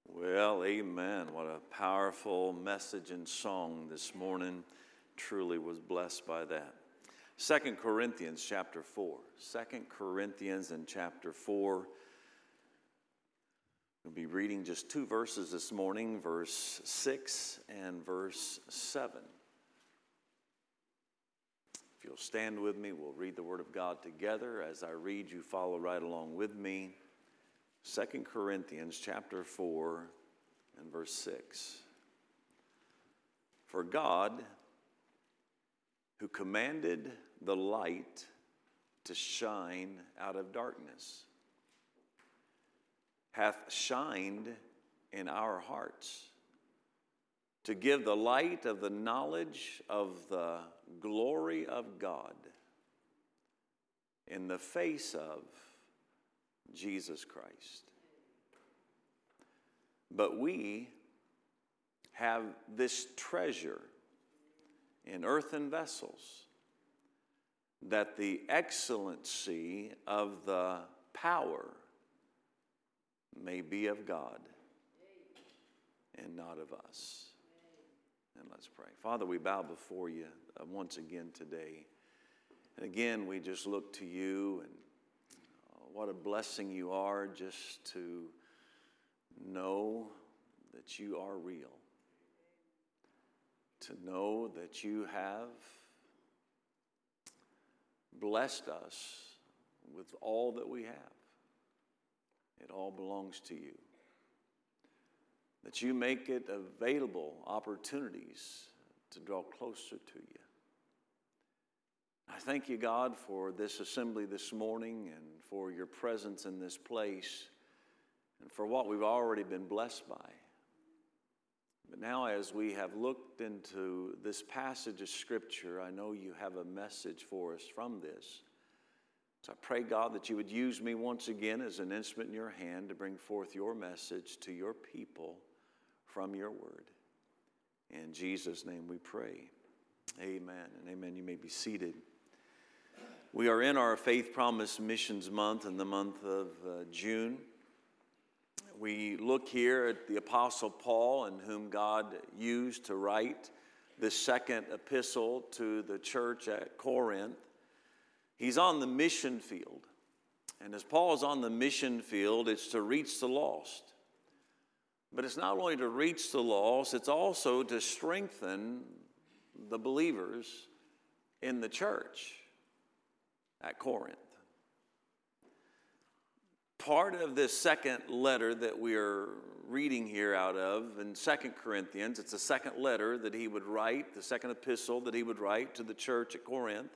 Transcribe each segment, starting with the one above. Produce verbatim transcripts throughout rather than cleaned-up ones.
Well, amen. What a powerful message and song this morning. Truly was blessed by that. Second Corinthians chapter four. Second Corinthians in chapter four. We'll be reading just two verses this morning, verse six and verse seven. If you'll stand with me, we'll read the Word of God together. As I read, you follow right along with me. Second Corinthians chapter four and verse six. For God, who commanded the light to shine out of darkness, hath shined in our hearts to give the light of the knowledge of the glory of God in the face of Jesus Christ. But we have this treasure in earthen vessels, that the excellency of the power may be of God and not of us. And let's pray. Father, we bow before you uh, once again today. And again, we just look to you, and what a blessing you are just to know that you are real. To know that you have blessed us with all that we have. It all belongs to you. That you make it available opportunities to draw closer to you. I thank you, God, for this assembly this morning and for your presence in this place and for what we've already been blessed by. But now as we have looked into this passage of Scripture, I know you have a message for us from this. So I pray, God, that you would use me once again as an instrument in your hand to bring forth your message to your people from your word. In Jesus' name we pray. Amen and amen. You may be seated. We are in our Faith Promise Missions Month in the month of uh, June. We look here at the Apostle Paul, and whom God used to write this second epistle to the church at Corinth. He's on the mission field. And as Paul is on the mission field, it's to reach the lost. But it's not only to reach the lost, it's also to strengthen the believers in the church at Corinth. Part of this second letter that we are reading here out of in Second Corinthians, it's the second letter that he would write, the second epistle that he would write to the church at Corinth.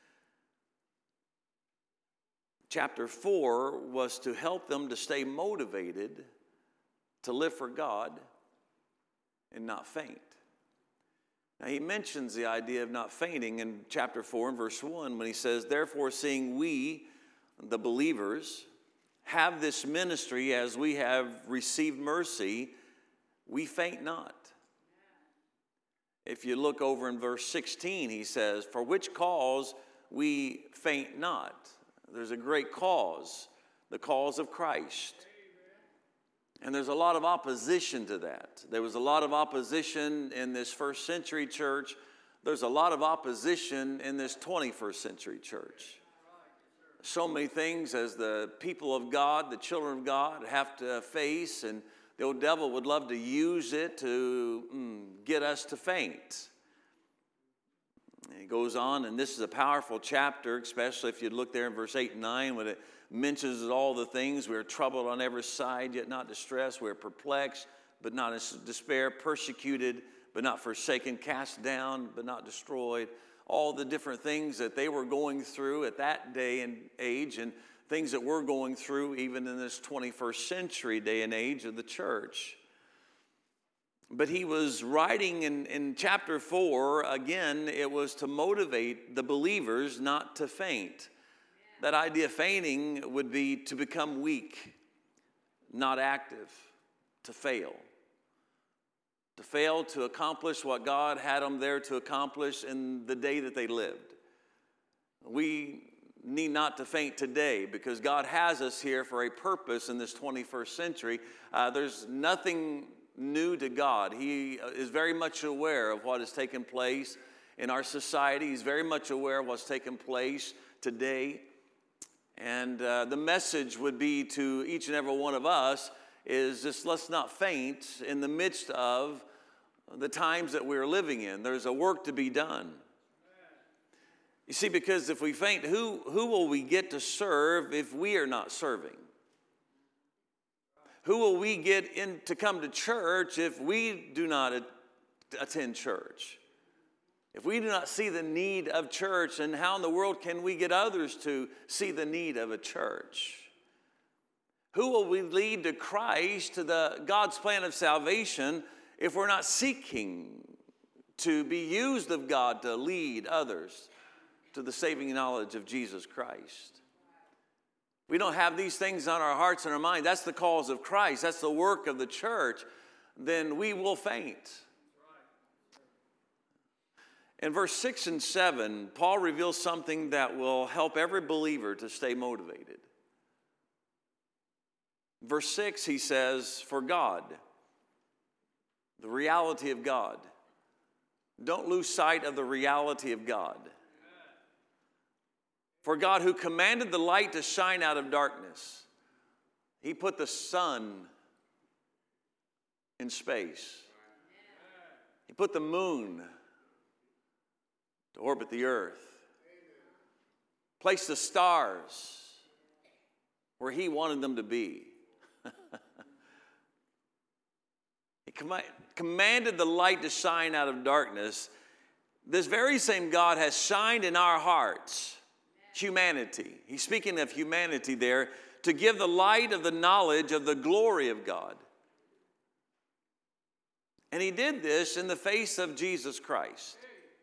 Chapter four was to help them to stay motivated to live for God and not faint. Now, he mentions the idea of not fainting in chapter four and verse one when he says, therefore, seeing we, the believers, have this ministry as we have received mercy, we faint not. If you look over in verse sixteen, he says, for which cause we faint not. There's a great cause, the cause of Christ. And there's a lot of opposition to that. There was a lot of opposition in this first century church. There's a lot of opposition in this twenty-first century church. So many things as the people of God, the children of God, have to face, and the old devil would love to use it to mm, get us to faint. And he goes on, and this is a powerful chapter, especially if you look there in verse eight and nine, when it mentions all the things. We are troubled on every side, yet not distressed. We are perplexed, but not in despair. Persecuted, but not forsaken. Cast down, but not destroyed. All the different things that they were going through at that day and age, and things that we're going through even in this twenty-first century day and age of the church. But he was writing in, in chapter four, again, it was to motivate the believers not to faint. That idea of fainting would be to become weak, not active, to fail. To fail to accomplish what God had them there to accomplish in the day that they lived. We need not to faint today, because God has us here for a purpose in this twenty-first century. Uh, there's nothing new to God. He is very much aware of what has taken place in our society. He's very much aware of what's taken place today. And uh, the message would be to each and every one of us is just, let's not faint in the midst of the times that we're living in. There's a work to be done. You see, because if we faint, who, who will we get to serve if we are not serving? Who will we get in to come to church if we do not a- attend church? If we do not see the need of church, and how in the world can we get others to see the need of a church? Who will we lead to Christ, to the God's plan of salvation, if we're not seeking to be used of God to lead others to the saving knowledge of Jesus Christ? We don't have these things on our hearts and our mind. That's the cause of Christ. That's the work of the church. Then we will faint. In verse six and seven, Paul reveals something that will help every believer to stay motivated. Verse six, he says, for God, the reality of God. Don't lose sight of the reality of God. For God, who commanded the light to shine out of darkness, he put the sun in space. He put the moon to orbit the earth. Placed the stars where he wanted them to be. He com- commanded the light to shine out of darkness. This very same God has shined in our hearts. Humanity. He's speaking of humanity there, to give the light of the knowledge of the glory of God. And he did this in the face of Jesus Christ.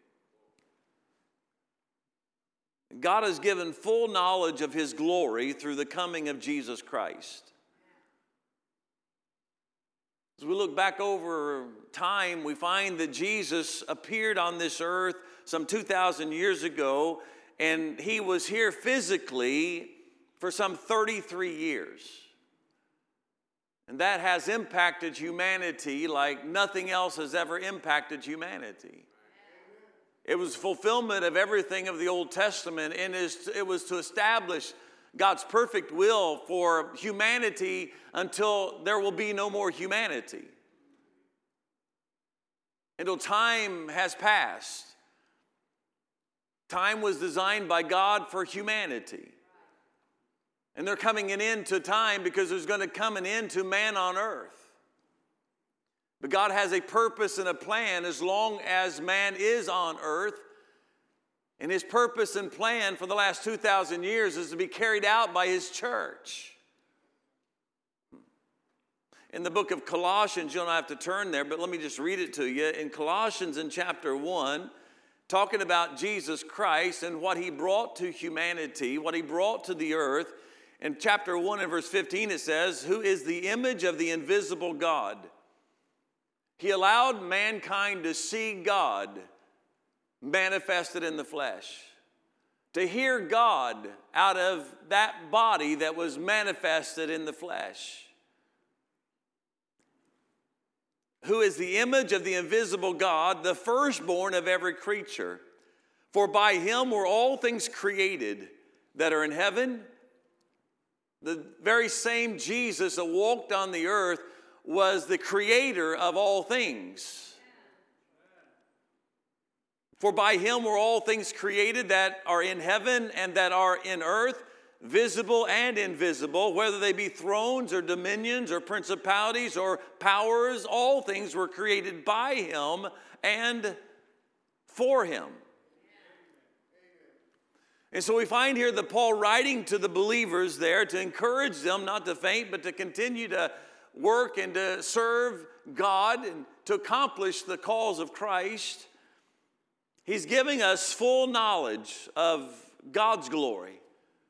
God has given full knowledge of his glory through the coming of Jesus Christ. As we look back over time, we find that Jesus appeared on this earth some two thousand years ago, and he was here physically for some thirty-three years. And that has impacted humanity like nothing else has ever impacted humanity. It was fulfillment of everything of the Old Testament, and it was to establish God's perfect will for humanity until there will be no more humanity. Until time has passed. Time was designed by God for humanity. And they're coming an end to time because there's going to come an end to man on earth. But God has a purpose and a plan as long as man is on earth. And his purpose and plan for the last two thousand years is to be carried out by his church. In the book of Colossians, you don't have to turn there, but let me just read it to you. In Colossians in chapter one, talking about Jesus Christ and what he brought to humanity, what he brought to the earth. In chapter one and verse fifteen, it says, who is the image of the invisible God. He allowed mankind to see God manifested in the flesh, to hear God out of that body that was manifested in the flesh. Who is the image of the invisible God, the firstborn of every creature. For by him were all things created that are in heaven. The very same Jesus that walked on the earth was the creator of all things. For by him were all things created that are in heaven and that are in earth, visible and invisible, whether they be thrones or dominions or principalities or powers. All things were created by him and for him. And so we find here that Paul writing to the believers there to encourage them not to faint, but to continue to work and to serve God and to accomplish the cause of Christ. He's giving us full knowledge of God's glory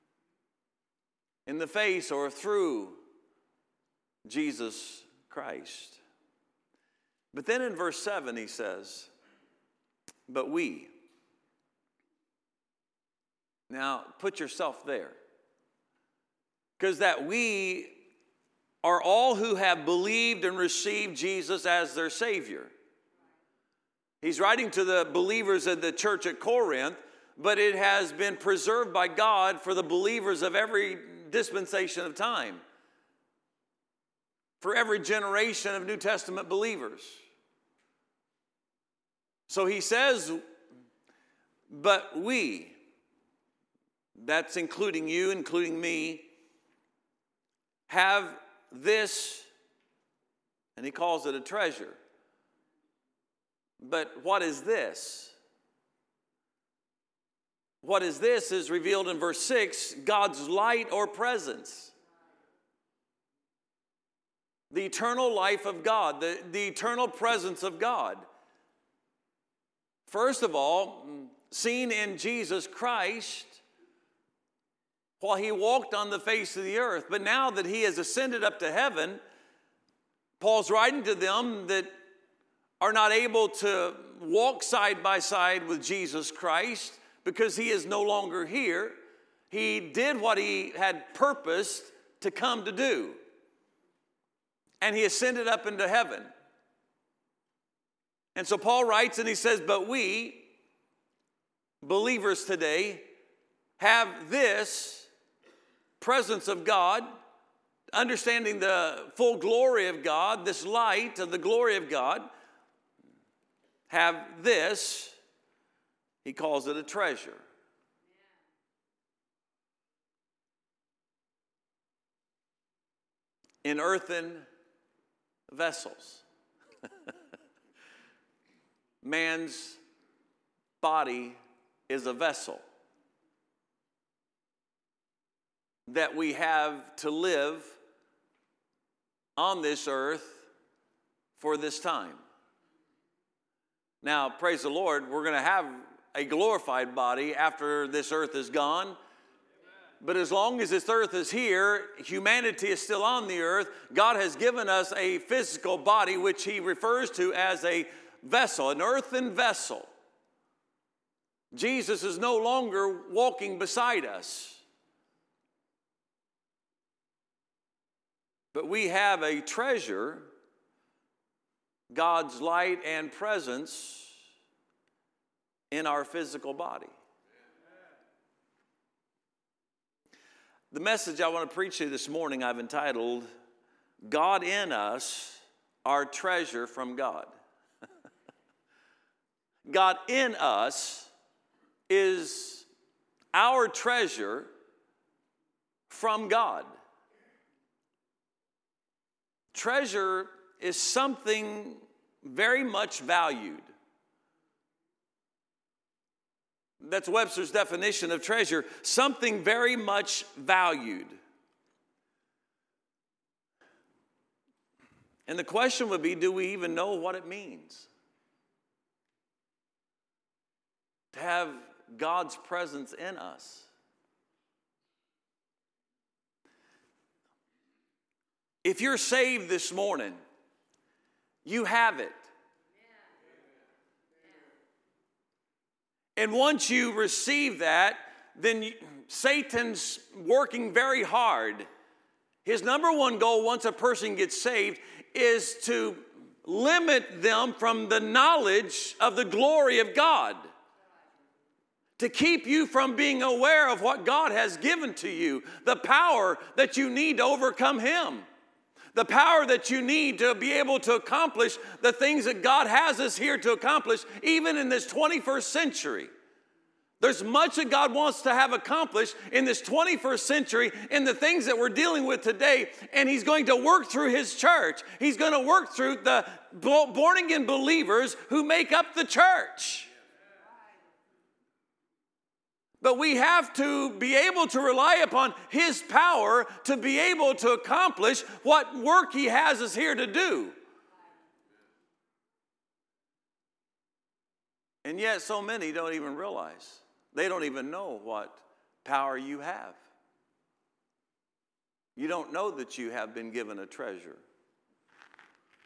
in the face or through Jesus Christ. But then in verse seven he says, but we, Now, put yourself there. Because that we are all who have believed and received Jesus as their Savior. He's writing to the believers of the church at Corinth, but it has been preserved by God for the believers of every dispensation of time, for every generation of New Testament believers. So he says, but we, that's including you, including me, have this, and he calls it a treasure. But what is this? What is this is revealed in verse six, God's light or presence. The eternal life of God, the, the eternal presence of God. First of all, seen in Jesus Christ while he walked on the face of the earth. But now that he has ascended up to heaven, Paul's writing to them that are not able to walk side by side with Jesus Christ because he is no longer here. He did what he had purposed to come to do. And he ascended up into heaven. And so Paul writes and he says, but we, believers today, have this presence of God, understanding the full glory of God, this light of the glory of God, have this, he calls it a treasure. In earthen vessels. Man's body is a vessel that we have to live on this earth for this time. Now, praise the Lord, we're going to have a glorified body after this earth is gone. But as long as this earth is here, humanity is still on the earth. God has given us a physical body, which he refers to as a vessel, an earthen vessel. Jesus is no longer walking beside us. But we have a treasure, God's light and presence in our physical body. The message I want to preach to you this morning I've entitled, God in Us, Our Treasure from God. God in us is our treasure from God. Treasure is something very much valued. That's Webster's definition of treasure, something very much valued. And the question would be, do we even know what it means to have God's presence in us? If you're saved this morning, you have it. And once you receive that, then you, Satan's working very hard. His number one goal once a person gets saved is to limit them from the knowledge of the glory of God. To keep you from being aware of what God has given to you, the power that you need to overcome him. The power that you need to be able to accomplish the things that God has us here to accomplish, even in this twenty-first century. There's much that God wants to have accomplished in this twenty-first century in the things that we're dealing with today, and he's going to work through his church. He's going to work through the born-again believers who make up the church. But we have to be able to rely upon his power to be able to accomplish what work he has us here to do. And yet so many don't even realize. They don't even know what power you have. You don't know that you have been given a treasure.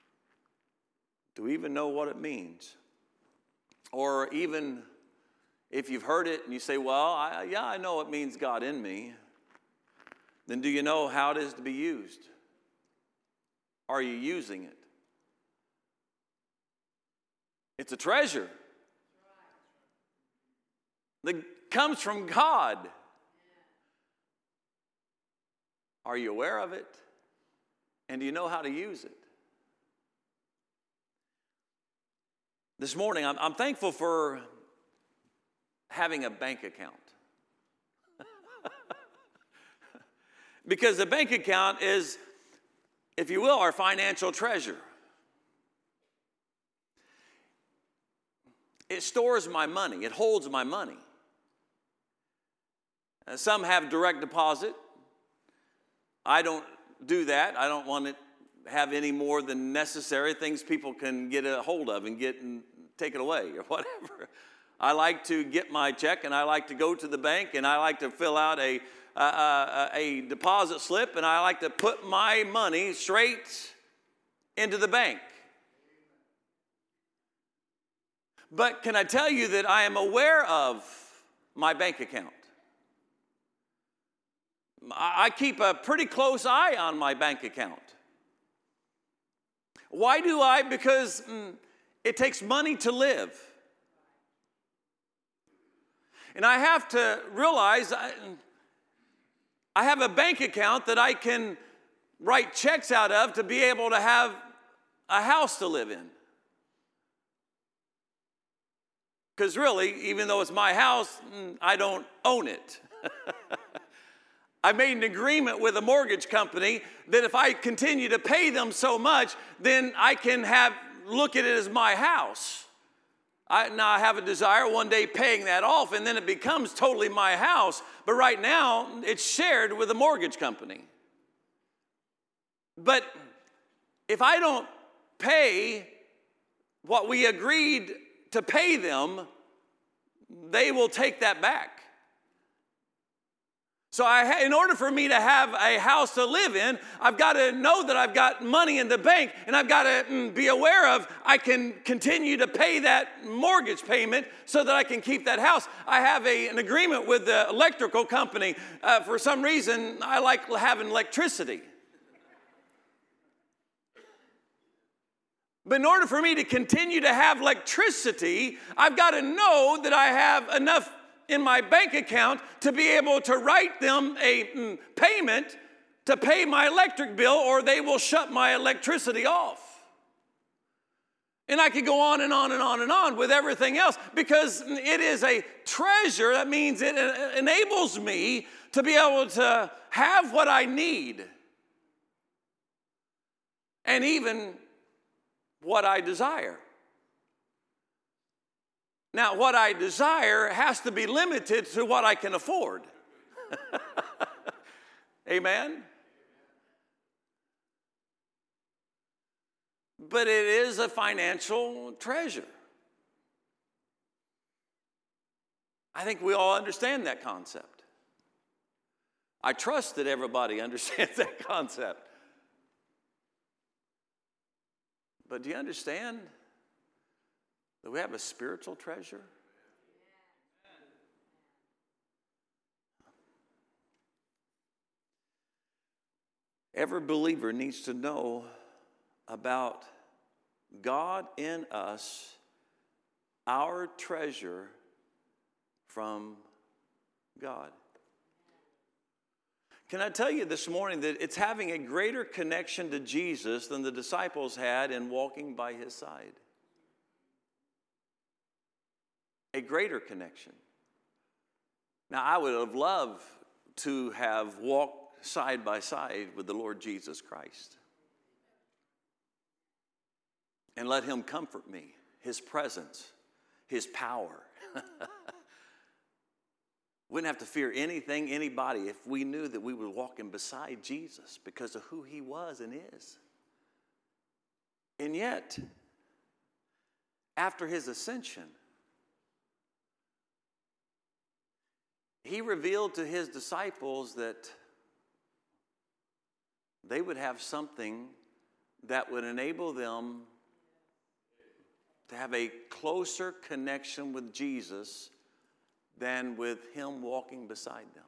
Do we even know what it means? Or even If you've heard it and you say, well, I, yeah, I know it means God in me, then do you know how it is to be used? Are you using it? It's a treasure that comes from God. Are you aware of it? And do you know how to use it? This morning, I'm, I'm thankful for having a bank account. Because the bank account is, if you will, our financial treasure. It stores my money. It holds my money. Uh, some have direct deposit. I don't do that. I don't want to have any more than necessary things people can get a hold of and get and take it away or whatever. I like to get my check, and I like to go to the bank, and I like to fill out a, a, a, a deposit slip, and I like to put my money straight into the bank. But can I tell you that I am aware of my bank account? I keep a pretty close eye on my bank account. Why do I? Because mm, it takes money to live. And I have to realize I, I have a bank account that I can write checks out of to be able to have a house to live in. Because really, even though it's my house, I don't own it. I made an agreement with a mortgage company that if I continue to pay them so much, then I can have look at it as my house. I, now I have a desire one day paying that off, and then it becomes totally my house. But right now, it's shared with a mortgage company. But if I don't pay what we agreed to pay them, they will take that back. So I, in order for me to have a house to live in, I've got to know that I've got money in the bank, and I've got to mm, be aware of I can continue to pay that mortgage payment so that I can keep that house. I have a, an agreement with the electrical company. Uh, for some reason, I like having electricity. But in order for me to continue to have electricity, I've got to know that I have enough in my bank account to be able to write them a mm, payment to pay my electric bill, or they will shut my electricity off. And I could go on and on and on and on with everything else, because it is a treasure. That means it enables me to be able to have what I need, and even what I desire. Now, what I desire has to be limited to what I can afford. Amen? But it is a financial treasure. I think we all understand that concept. I trust that everybody understands that concept. But do you understand that we have a spiritual treasure? Every believer needs to know about God in us, our treasure from God. Can I tell you this morning that it's having a greater connection to Jesus than the disciples had in walking by his side? A greater connection. Now, I would have loved to have walked side by side with the Lord Jesus Christ and let him comfort me, his presence, his power. Wouldn't have to fear anything, anybody, if we knew that we were walking beside Jesus because of who he was and is. And yet, after his ascension, he revealed to his disciples that they would have something that would enable them to have a closer connection with Jesus than with him walking beside them.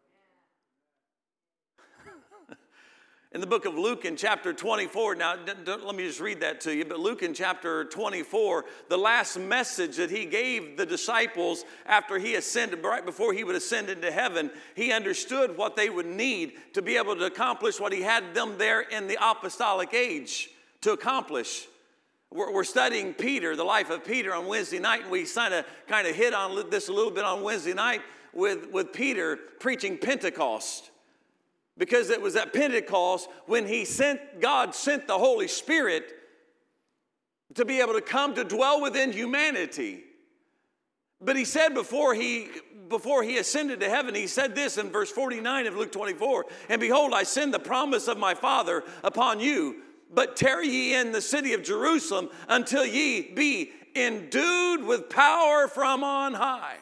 In the book of Luke in chapter twenty-four, now let me just read that to you, but Luke in chapter twenty-four, the last message that he gave the disciples after he ascended, right before he would ascend into heaven, he understood what they would need to be able to accomplish what he had them there in the apostolic age to accomplish. We're, we're studying Peter, the life of Peter on Wednesday night, and we kind of kind of hit on this a little bit on Wednesday night with, with Peter preaching Pentecost. Because it was at Pentecost when he sent, God sent the Holy Spirit to be able to come to dwell within humanity. But he said before he, before he ascended to heaven, he said this in verse forty-nine of Luke twenty-four, "And behold, I send the promise of my Father upon you, but tarry ye in the city of Jerusalem until ye be endued with power from on high."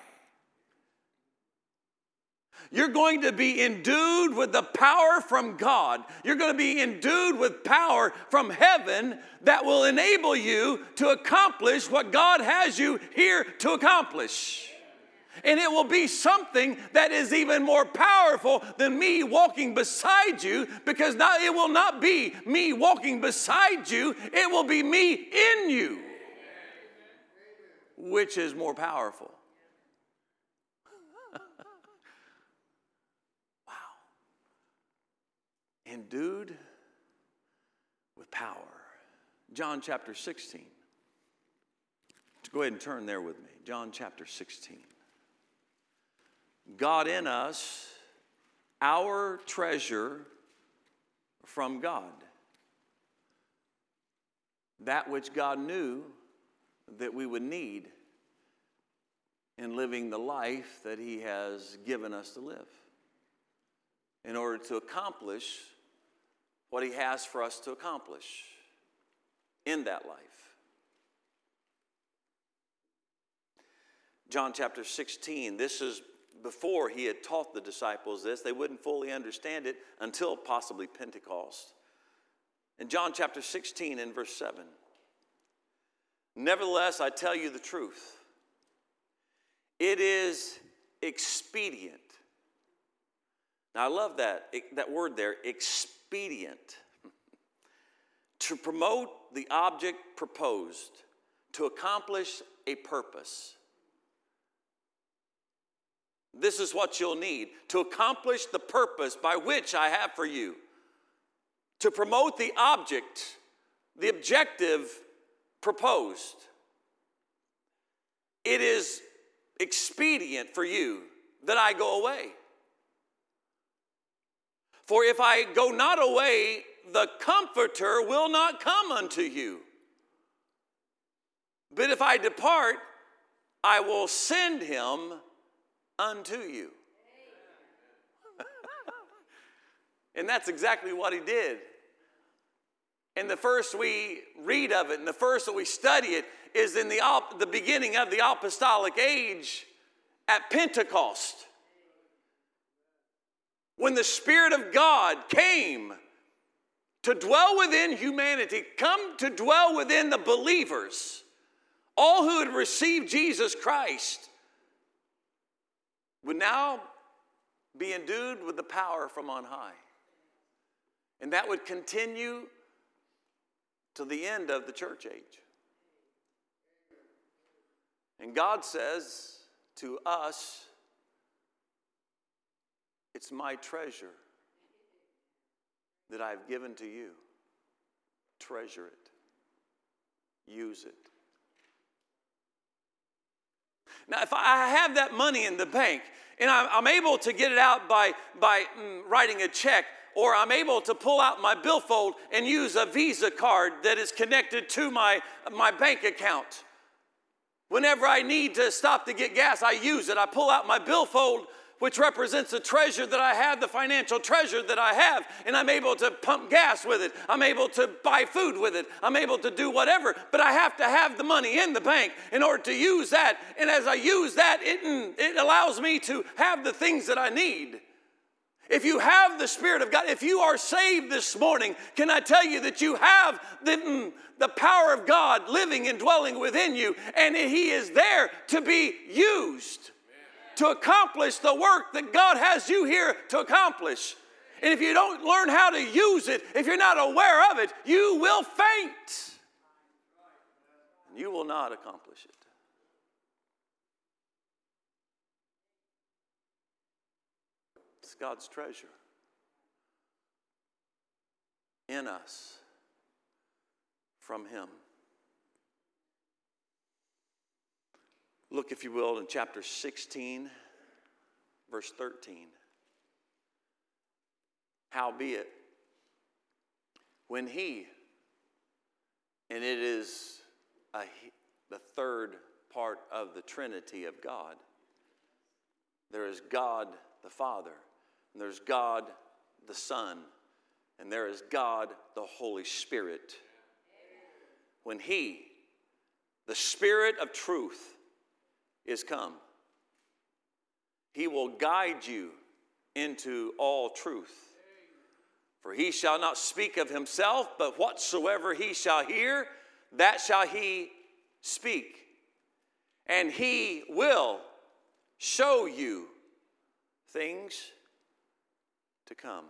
You're going to be endued with the power from God. You're going to be endued with power from heaven that will enable you to accomplish what God has you here to accomplish. And it will be something that is even more powerful than me walking beside you, because now it will not be me walking beside you, it will be me in you, which is more powerful. Endued with power. John chapter sixteen. Go ahead and turn there with me. John chapter sixteen. God in us, our treasure from God. That which God knew that we would need in living the life that He has given us to live, in order to accomplish what He has for us to accomplish in that life. John chapter sixteen, this is before He had taught the disciples this. They wouldn't fully understand it until possibly Pentecost. In John chapter sixteen and verse seven, "Nevertheless, I tell you the truth. It is expedient." Now, I love that, that word there, expedient. To promote the object proposed, to accomplish a purpose. This is what you'll need to accomplish the purpose by which I have for you. To promote the object, the objective proposed. It is expedient for you that I go away. For if I go not away, the Comforter will not come unto you. But if I depart, I will send him unto you. And that's exactly what He did. And the first we read of it, and the first that we study it, is in the, the beginning of the apostolic age at Pentecost. When the Spirit of God came to dwell within humanity, come to dwell within the believers, all who had received Jesus Christ, would now be endued with the power from on high. And that would continue to the end of the church age. And God says to us, it's my treasure that I've given to you. Treasure it. Use it. Now, if I have that money in the bank and I'm able to get it out by, by writing a check, or I'm able to pull out my billfold and use a Visa card that is connected to my, my bank account. Whenever I need to stop to get gas, I use it. I pull out my billfold, which represents the treasure that I have, the financial treasure that I have, and I'm able to pump gas with it. I'm able to buy food with it. I'm able to do whatever, but I have to have the money in the bank in order to use that. And as I use that, it, it allows me to have the things that I need. If you have the Spirit of God, if you are saved this morning, can I tell you that you have the, the power of God living and dwelling within you, and He is there to be used. to accomplish the work that God has you here to accomplish. And if you don't learn how to use it, if you're not aware of it, you will faint. And you will not accomplish it. It's God's treasure in us from Him. Look, if you will, in chapter sixteen, verse thirteen. Howbeit, when He, and it is a, the third part of the Trinity of God, there is God the Father, and there's God the Son, and there is God the Holy Spirit. When He, the Spirit of truth, is come, He will guide you into all truth. For He shall not speak of Himself, but whatsoever He shall hear, that shall He speak. And He will show you things to come.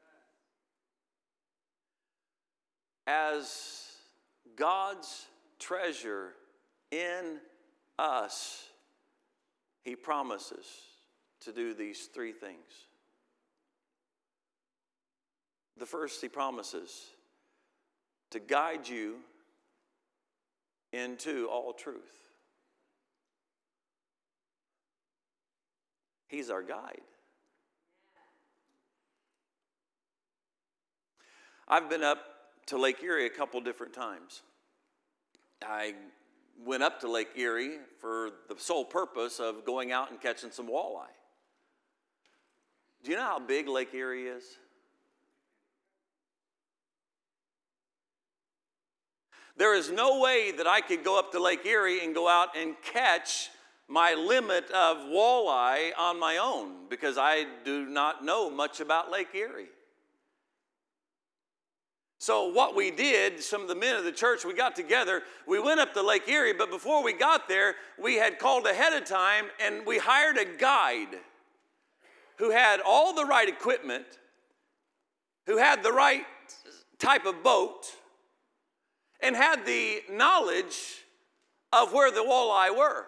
As God's treasure in us, He promises to do these three things. The first, He promises to guide you into all truth. He's our guide. I've been up to Lake Erie a couple different times. I went up to Lake Erie for the sole purpose of going out and catching some walleye. Do you know how big Lake Erie is? There is no way that I could go up to Lake Erie and go out and catch my limit of walleye on my own, because I do not know much about Lake Erie. So what we did, some of the men of the church, we got together, we went up to Lake Erie, but before we got there, we had called ahead of time and we hired a guide who had all the right equipment, who had the right type of boat, and had the knowledge of where the walleye were.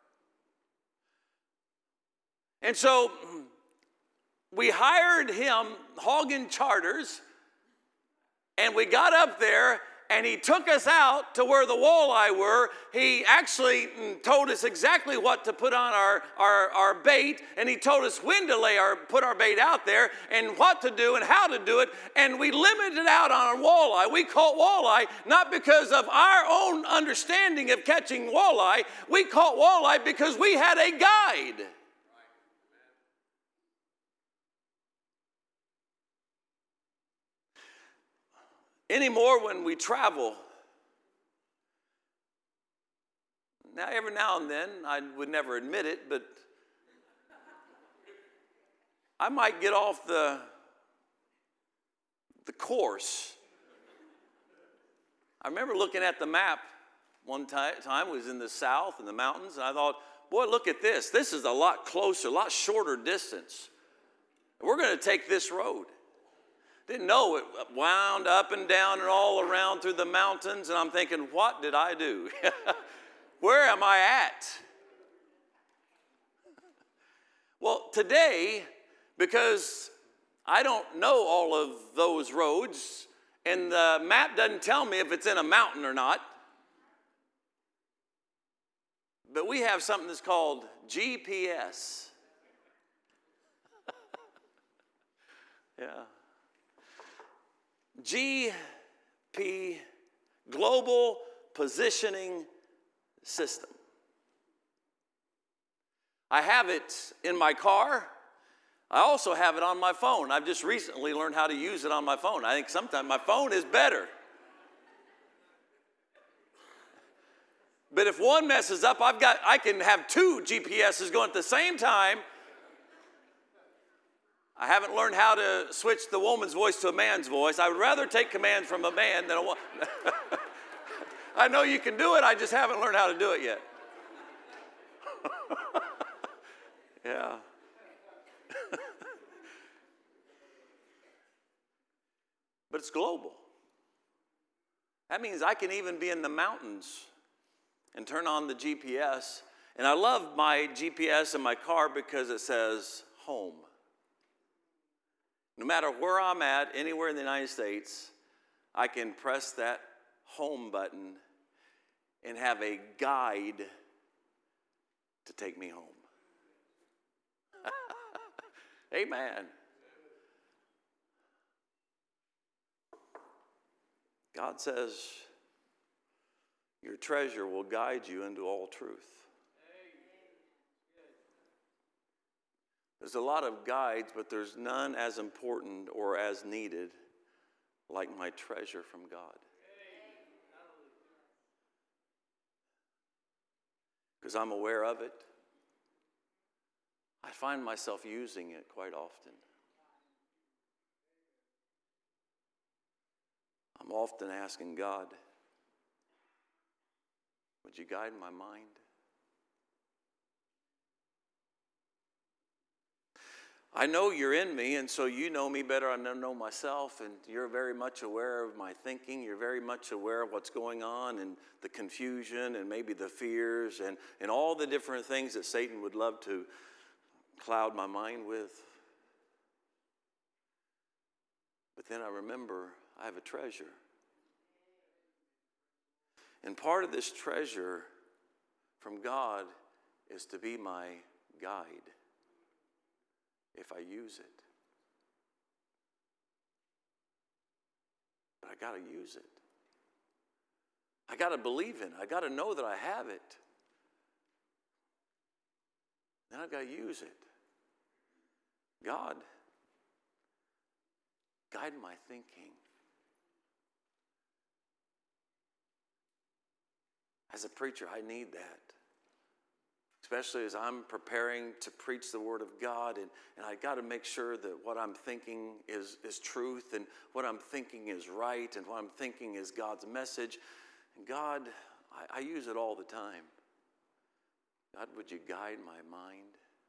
And so we hired him hogging charters, and we got up there, and he took us out to where the walleye were. He actually told us exactly what to put on our, our, our bait, and he told us when to lay our, put our bait out there, and what to do and how to do it, and we limited out on our walleye. We caught walleye not because of our own understanding of catching walleye. We caught walleye because we had a guide. Anymore, when we travel, now every now and then, I would never admit it, but I might get off the, the course. I remember looking at the map one time, time was in the south in the mountains, and I thought, boy, look at this. This is a lot closer, a lot shorter distance. We're going to take this road. Didn't know it wound up and down and all around through the mountains, and I'm thinking, what did I do? Where am I at? Well, today, because I don't know all of those roads, and the map doesn't tell me if it's in a mountain or not, but we have something that's called G P S. Yeah. G P, Global Positioning System. I have it in my car. I also have it on my phone. I've just recently learned how to use it on my phone. I think sometimes my phone is better. But if one messes up, I've got, I can have two G P S's going at the same time. I haven't learned how to switch the woman's voice to a man's voice. I would rather take commands from a man than a woman. I know you can do it, I just haven't learned how to do it yet. Yeah. But it's global. That means I can even be in the mountains and turn on the G P S. And I love my G P S in my car because it says home. No matter where I'm at, anywhere in the United States, I can press that home button and have a guide to take me home. Amen. God says your treasure will guide you into all truth. There's a lot of guides, but there's none as important or as needed like my treasure from God. Because I'm aware of it. I find myself using it quite often. I'm often asking God, would you guide my mind? I know you're in me, and so you know me better than I know myself, and you're very much aware of my thinking. You're very much aware of what's going on and the confusion and maybe the fears and, and all the different things that Satan would love to cloud my mind with. But then I remember I have a treasure. And part of this treasure from God is to be my guide if I use it. But I got to use it. I got to believe in it. I got to know that I have it. Then I've got to use it. God, guide my thinking. As a preacher, I need that. Especially as I'm preparing to preach the Word of God, and, and I got to make sure that what I'm thinking is, is truth, and what I'm thinking is right, and what I'm thinking is God's message. And God, I, I use it all the time. God, would you guide my mind?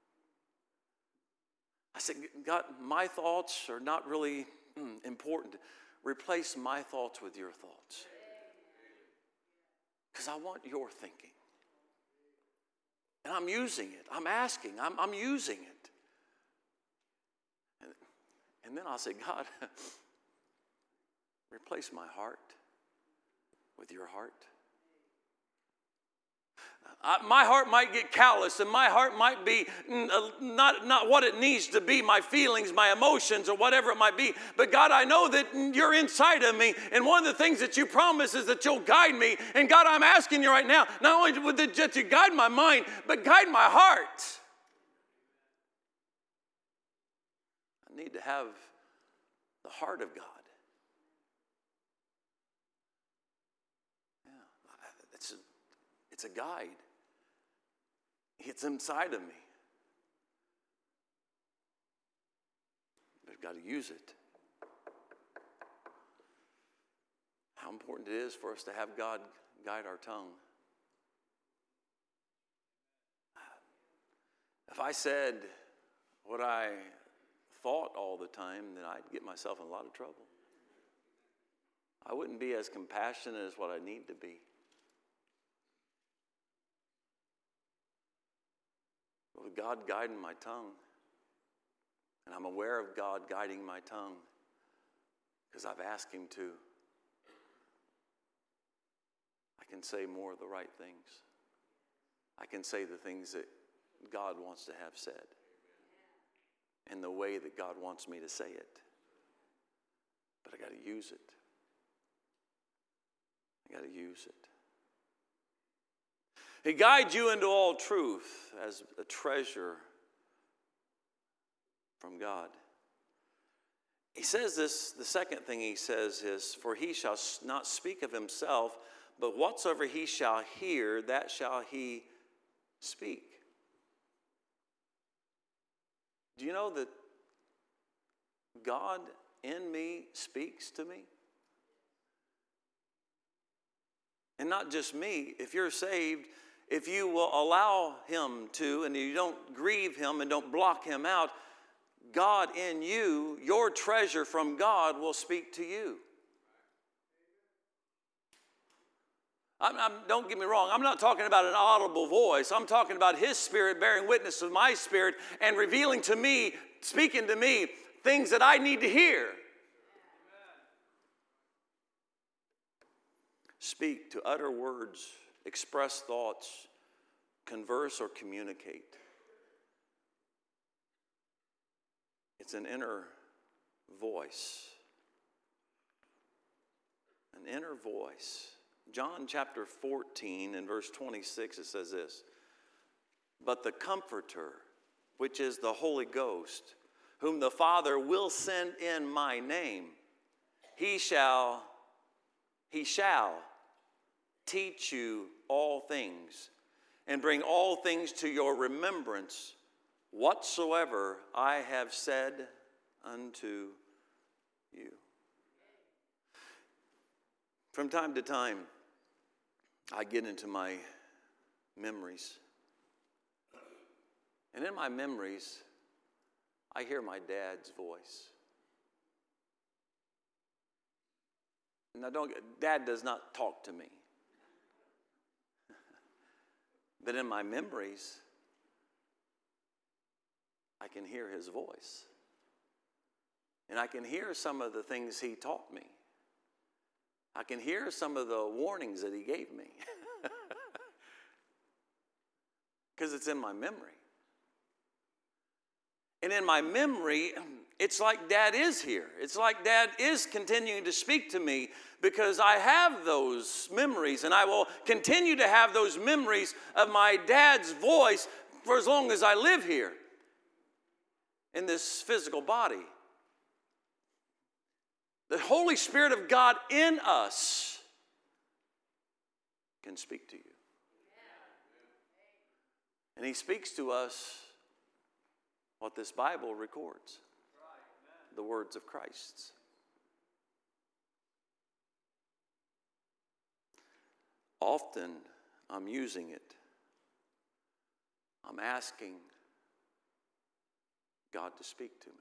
I said, God, my thoughts are not really mm, important. Replace my thoughts with your thoughts. Because I want your thinking. And I'm using it. I'm asking. I'm, I'm using it. And, and then I'll say, God, replace my heart with your heart. Uh, my heart might get callous, and my heart might be not, not what it needs to be, my feelings, my emotions, or whatever it might be. But God, I know that you're inside of me, and one of the things that you promise is that you'll guide me. And God, I'm asking you right now, not only would that you guide my mind, but guide my heart. I need to have the heart of God. Yeah, it's a, it's a guide. It's inside of me. But I've got to use it. How important it is for us to have God guide our tongue. If I said what I thought all the time, then I'd get myself in a lot of trouble. I wouldn't be as compassionate as what I need to be. With God guiding my tongue, and I'm aware of God guiding my tongue because I've asked Him to, I can say more of the right things. I can say the things that God wants to have said in the way that God wants me to say it. But I got to use it. I got to use it. He guides you into all truth as a treasure from God. He says this, the second thing he says is, for he shall not speak of himself, but whatsoever he shall hear, that shall he speak. Do you know that God in me speaks to me? And not just me. If you're saved, if you will allow him to, and you don't grieve him and don't block him out, God in you, your treasure from God will speak to you. I'm, I'm, don't get me wrong, I'm not talking about an audible voice. I'm talking about his spirit bearing witness with my spirit and revealing to me, speaking to me, things that I need to hear. Speak, to utter words, express thoughts, converse or communicate. It's an inner voice. An inner voice. John chapter fourteen and verse twenty-six, it says this. But the Comforter, which is the Holy Ghost, whom the Father will send in my name, he shall, he shall teach you all things and bring all things to your remembrance, whatsoever I have said unto you. From time to time, I get into my memories. And in my memories, I hear my dad's voice. Now, don't get, Dad does not talk to me. But in my memories, I can hear his voice. And I can hear some of the things he taught me. I can hear some of the warnings that he gave me. Because it's in my memory. And in my memory, it's like Dad is here. It's like Dad is continuing to speak to me because I have those memories, and I will continue to have those memories of my dad's voice for as long as I live here in this physical body. The Holy Spirit of God in us can speak to you. And he speaks to us what this Bible records, the words of Christ. Often I'm using it. I'm asking God to speak to me.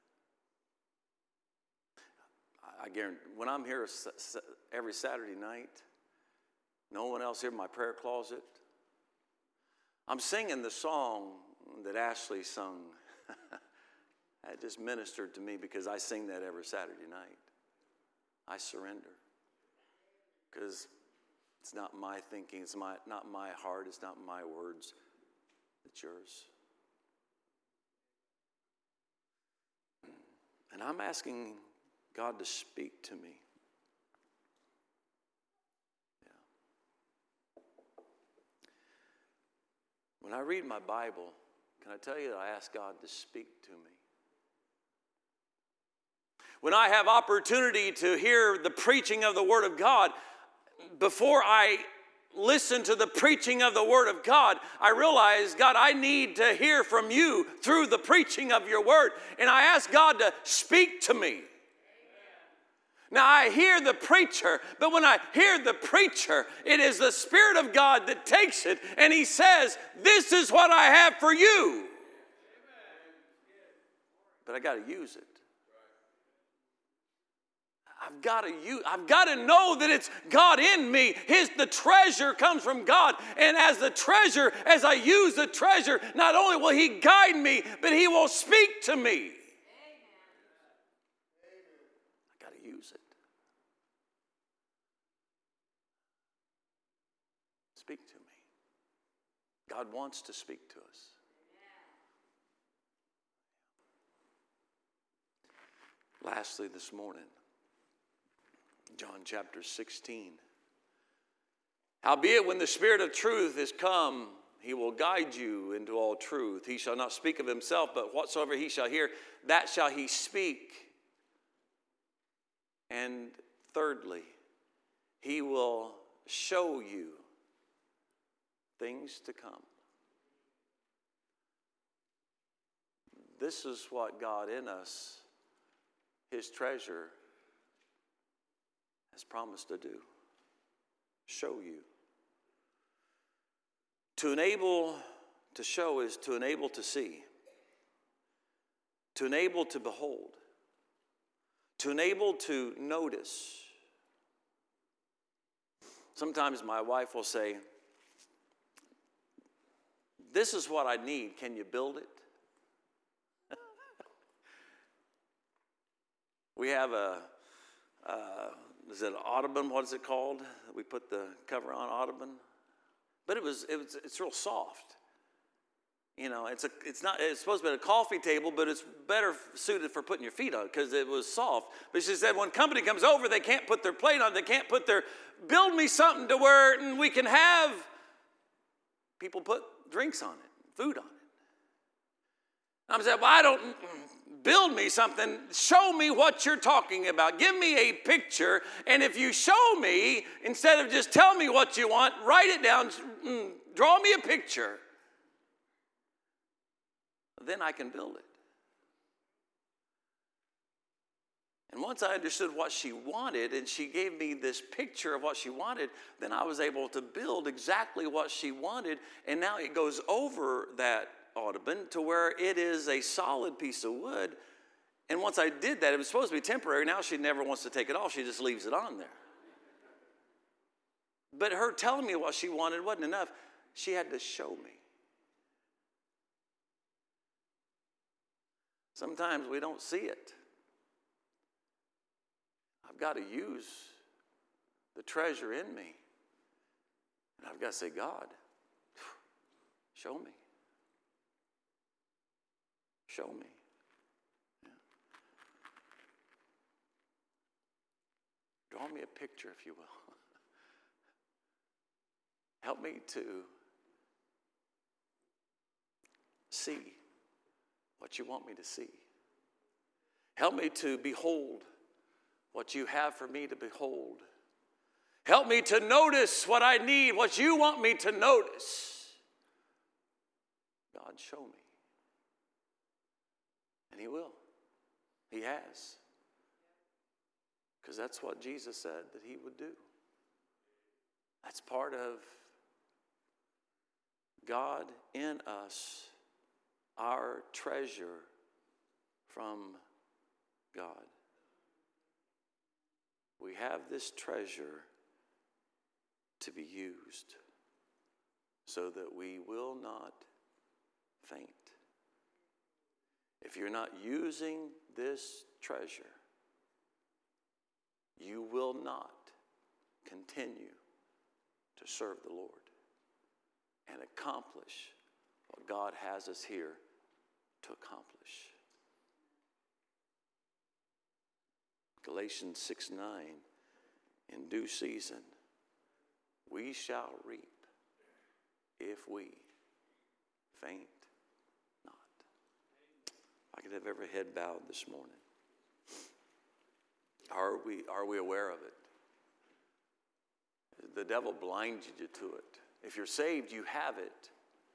I guarantee, when I'm here every Saturday night, no one else here in my prayer closet, I'm singing the song that Ashley sung. That just ministered to me because I sing that every Saturday night. I surrender. Because it's not my thinking, it's my, not my heart, it's not my words, it's yours. And I'm asking God to speak to me. Yeah. When I read my Bible, can I tell you that I ask God to speak to me? When I have opportunity to hear the preaching of the Word of God, before I listen to the preaching of the Word of God, I realize, God, I need to hear from you through the preaching of your Word. And I ask God to speak to me. Now, I hear the preacher, but when I hear the preacher, it is the Spirit of God that takes it, and he says, this is what I have for you. But I got to use it. I've got to use, I've got to know that it's God in me. His, the treasure comes from God. And as the treasure, as I use the treasure, not only will he guide me, but he will speak to me. I got to use it. Speak to me. God wants to speak to us. Lastly, this morning, John chapter sixteen. Howbeit, when the Spirit of truth is come, he will guide you into all truth. He shall not speak of himself, but whatsoever he shall hear, that shall he speak. And thirdly, he will show you things to come. This is what God in us, his treasure, has promised to do. Show you. To enable to show is to enable to see, to enable to behold, to enable to notice. Sometimes my wife will say, "This is what I need. Can you build it?" We have a, uh, is it Audubon? What is it called? We put the cover on Audubon. But it was, it was, it's real soft. You know, it's a, it's not, it's supposed to be a coffee table, but it's better suited for putting your feet on because it was soft. But she said when company comes over, they can't put their plate on, they can't put their, build me something to where we can have people put drinks on it, food on it. I'm saying, well, I don't, build me something, show me what you're talking about. Give me a picture, and if you show me, instead of just tell me what you want, write it down, draw me a picture. Then I can build it. And once I understood what she wanted, and she gave me this picture of what she wanted, then I was able to build exactly what she wanted, and now it goes over that Audubon to where it is a solid piece of wood. And once I did that, it was supposed to be temporary. Now she never wants to take it off. She just leaves it on there. But her telling me what she wanted wasn't enough. She had to show me. Sometimes we don't see it. I've got to use the treasure in me. And I've got to say, God, show me. Show me. Yeah. Draw me a picture, if you will. Help me to see what you want me to see. Help me to behold what you have for me to behold. Help me to notice what I need, what you want me to notice. God, show me. And he will. He has. Because that's what Jesus said that he would do. That's part of God in us, our treasure from God. We have this treasure to be used so that we will not faint. If you're not using this treasure, you will not continue to serve the Lord and accomplish what God has us here to accomplish. Galatians six nine, in due season, we shall reap if we faint not. I could have every head bowed this morning. Are we, are we aware of it? The devil blinds you to it. If you're saved, you have it.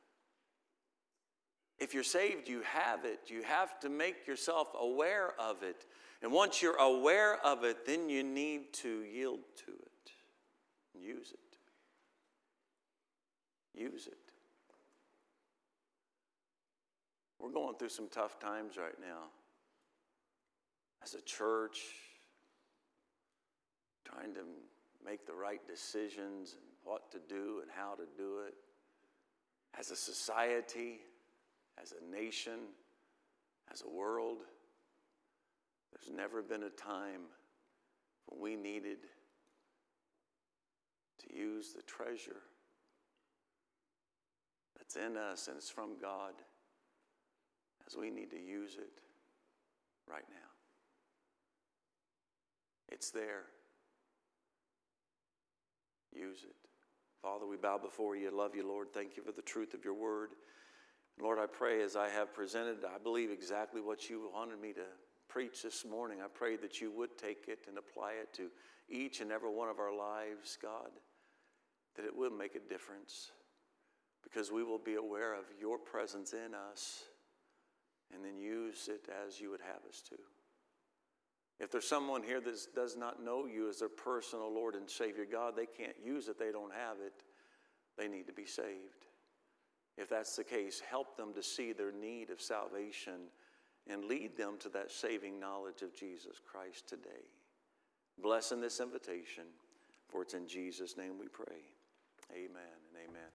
If you're saved, you have it. You have to make yourself aware of it. And once you're aware of it, then you need to yield to it. Use it. Use it. We're going through some tough times right now. As a church, trying to make the right decisions and what to do and how to do it. As a society, as a nation, as a world, there's never been a time when we needed to use the treasure that's in us and it's from God as we need to use it right now. It's there. Use it. Father, we bow before you. Love you, Lord. Thank you for the truth of your word. Lord, I pray as I have presented, I believe exactly what you wanted me to preach this morning. I pray that you would take it and apply it to each and every one of our lives, God, that it will make a difference because we will be aware of your presence in us and then use it as you would have us to. If there's someone here that does not know you as their personal Lord and Savior, God, they can't use it. They don't have it. They need to be saved. If that's the case, help them to see their need of salvation and lead them to that saving knowledge of Jesus Christ today. Bless in this invitation, for it's in Jesus' name we pray. Amen.